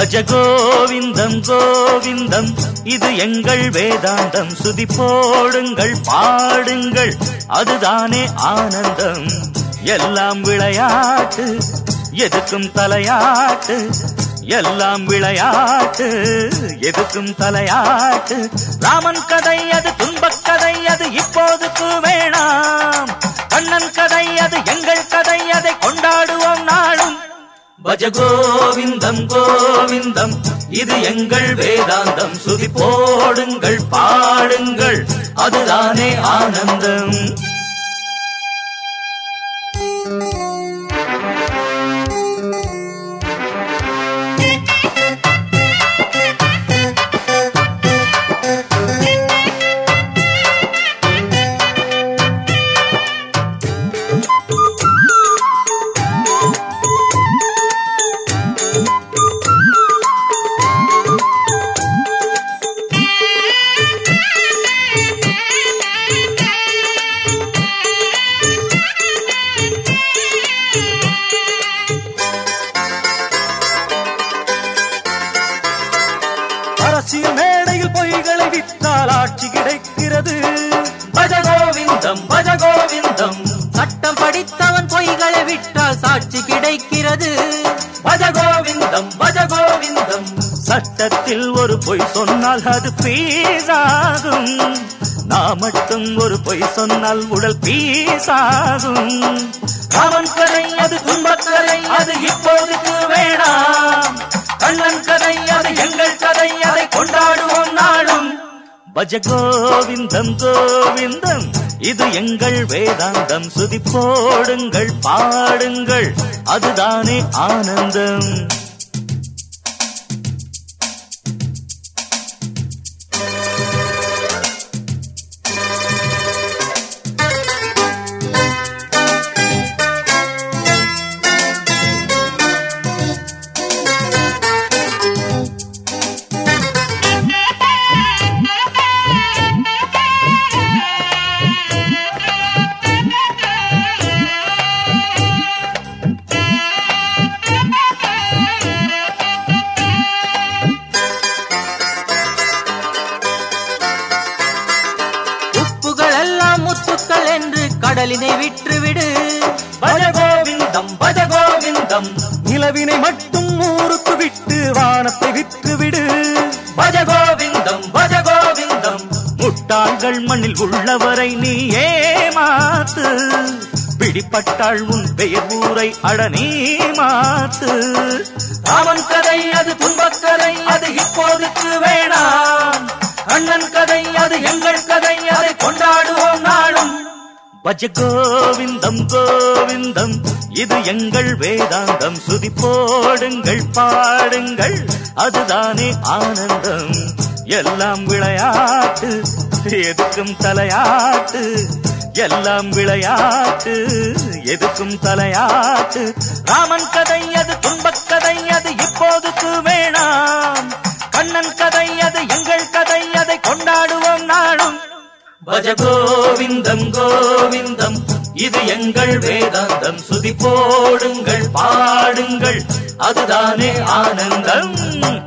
பஜ கோவிந்தம் கோவிந்தம் இது எங்கள் வேதாந்தம். சுதி போடுங்கள் பாடுங்கள் அதுதானே ஆனந்தம். எல்லாம் விளையாட்டு எதுக்கும் தலையாட்டு. எல்லாம் விளையாட்டு எதுக்கும் தலையாட்டு. ராமன் கதை அது துன்பக் கதை அது இப்போதுக்கு வேணாம். கண்ணன் கதை அது எங்கள் கதை அதை கொண்டாடுவோம் நாளும். பஜ கோவிந்தம் கோவிந்தம் இது எங்கள் வேதாந்தம். சுதி போடுங்கள் பாடுங்கள் அதுதானே ஆனந்தம். அரசியல் மேடையில் பொய்களை விற்றால் ஆட்சி கிடைக்கிறது. பஜ கோவிந்தம் பஜ கோவிந்தம். சட்டம் படித்தவன் பொய்களை விற்றால் சாட்சி கிடைக்கிறது. பஜ கோவிந்தம் பஜ கோவிந்தம். சட்டத்தில் ஒரு பொய் சொன்னால் அது பீசாகும். நான் மட்டும் ஒரு பொய் சொன்னால் உடல் பீசாகும். ராமன் கதை அது துன்பக்கதை அது இப்போதுக்கு வேணாம். கண்ணன் கதை அது எங்கள் கதை அதை கொண்டாடுவோம் நாளும். பஜ கோவிந்தம் கோவிந்தம் இது எங்கள் வேதாந்தம். சுதி போடுங்கள் பாடுங்கள் அதுதானே ஆனந்தம். முத்துக்கள் என்று கடலினை விற்றுவிடு. பஜ கோவிந்தம் பஜ கோவிந்தம். நிலவினை மட்டும் ஊருக்கு விட்டு வானத்தை விற்றுவிடு. பஜ கோவிந்தம் பஜ கோவிந்தம். முட்டாள்கள் மண்ணில் உள்ளவரை நீ ஏமாத்து. பிடிப்பட்டாள் உன் பெயர் ஊரை அடனே மாத்து. ராமன் கதை அது துன்பக்கதை அது இப்போதுக்கு வேணாம். அண்ணன் கதை அது எங்கள் கதை அதை கொண்டாடுவோம் நாளும். பஜ கோவிந்தம் கோவிந்தம் இது எங்கள் வேதாந்தம். சுதி போடுங்கள் பாடுங்கள் அதுதானே ஆனந்தம். எல்லாம் விளையாட்டு எதுக்கும் தலையாட்டு. எல்லாம் விளையாட்டு எதுக்கும் தலையாட்டு. ராமன் கதை அது துன்பக் கதை அது இப்போதுக்கு வேணாம். கண்ணன் கதை அது எங்கள் கதை அதை கொண்டாடுவோம் நாளும். பஜ கோவிந்தம் கோவிந்தம் இது எங்கள் வேதாந்தம். சுதி போடுங்கள் பாடுங்கள் அதுதானே ஆனந்தம்.